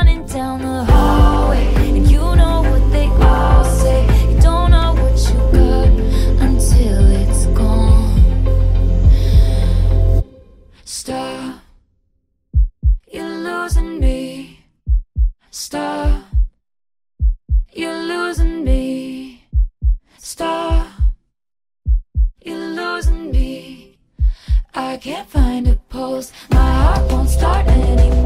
running down the hallway, and you know what they all say. You don't know what you got until it's gone. Stop, you're losing me. Stop, you're losing me. Stop, you're losing me. I can't find a pulse, my heart won't start anymore.